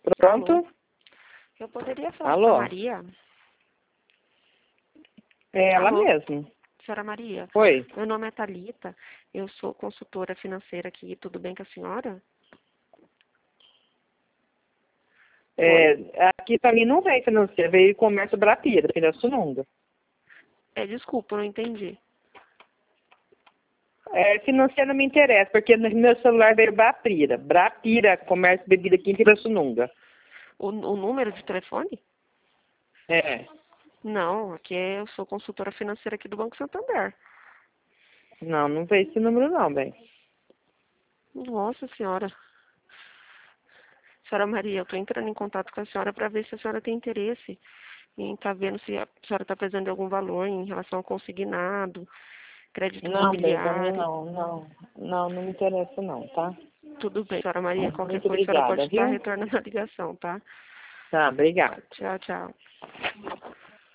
Pronto? Alô? Eu poderia falar Alô? com a Maria? É ela Alô? mesmo. Senhora Maria, Oi. meu nome é Thalita, eu sou consultora financeira aqui, tudo bem com a senhora? Oi? Aqui pra mim não veio financeiro, veio comércio Brapira, Pirassununga. Desculpa, eu não entendi. Financeiro não me interessa, porque no meu celular veio Brapira. Brapira, comércio bebida aqui em Pirassununga. O número de telefone? É. Não, aqui eu sou consultora financeira aqui do Banco Santander. Não veio esse número não, bem. Nossa senhora. Senhora Maria, eu estou entrando em contato com a senhora para ver se a senhora tem interesse em estar vendo se a senhora está precisando de algum valor em relação ao consignado, crédito Não, bem, pra mim imobiliário. não me interessa não, tá? Tudo bem, senhora Maria, qualquer Muito coisa a senhora pode obrigada, estar viu? retornando a ligação, tá? Tá, obrigada. Tchau, tchau.